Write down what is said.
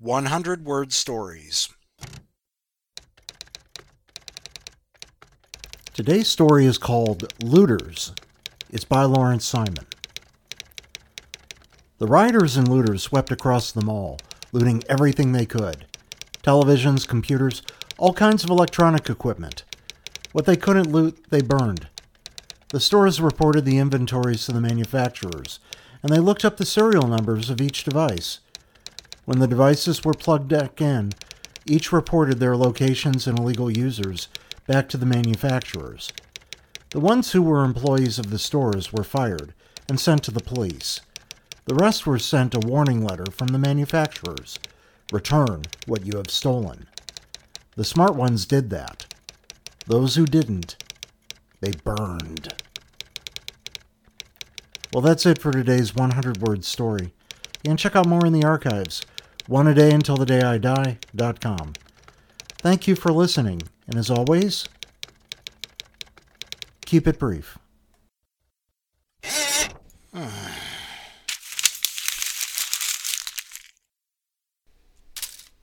100-word stories. Today's story is called Looters. It's by Lawrence Simon. The rioters and looters swept across the mall, looting everything they could. Televisions, computers, all kinds of electronic equipment. What they couldn't loot, they burned. The stores reported the inventories to the manufacturers, and they looked up the serial numbers of each device. When the devices were plugged back in, each reported their locations and illegal users back to the manufacturers. The ones who were employees of the stores were fired and sent to the police. The rest were sent a warning letter from the manufacturers. Return what you have stolen. The smart ones did that. Those who didn't, they burned. Well, that's it for today's 100-word story. You can check out more in the archives, oneadayuntilthedayidie.com. Thank you for listening, and as always, keep it brief.